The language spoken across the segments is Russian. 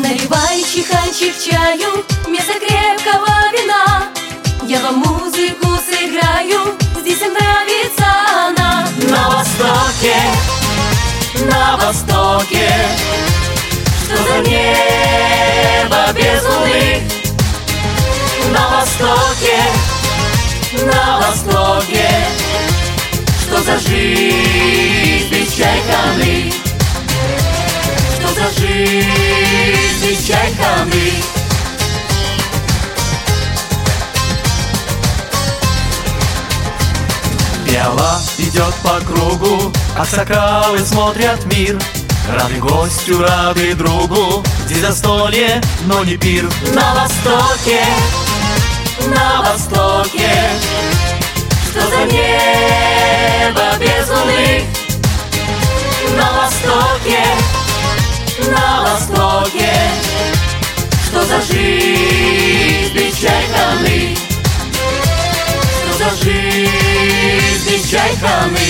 Наливай чайханчик чаю вместо крепкого вина. Я вам музыку сыграю, здесь им нравится она. На востоке, что за небо без луны? На востоке, что за жизнь без чайханы? Что за жизнь без чайханы? Пиала идет по кругу, аксакалы смотрят мир. Рады гостю, рады другу, здесь застолье, но не пир. На востоке, что за небо без луны? На востоке, что за жизнь без чайханы? Что за жизнь без чайханы?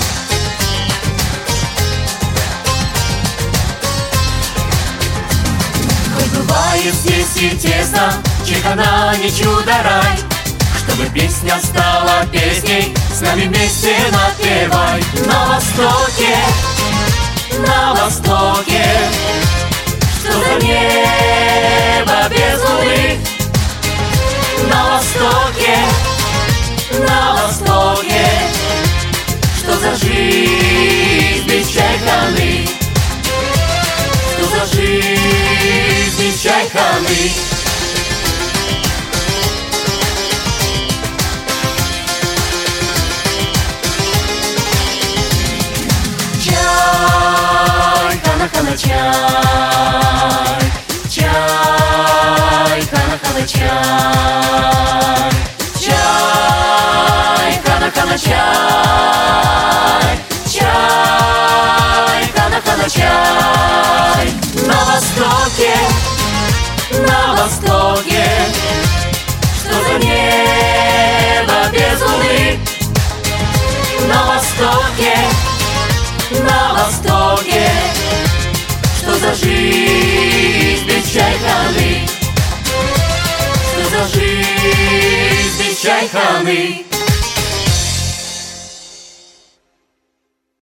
Бывает здесь и тесно, чайхана не чудо-рай. Чтобы песня стала песней, с нами вместе напевай. На востоке, что за небо без луны? На востоке, что за жизнь без чайханы? Что за жизнь без чайханы? Хана-хана чай, хана-хана чай, хана-хана чай, хана-хана чай. На востоке, что за небо без луны? На востоке, что за жизнь без чайханы? Что за жизнь без чайханы?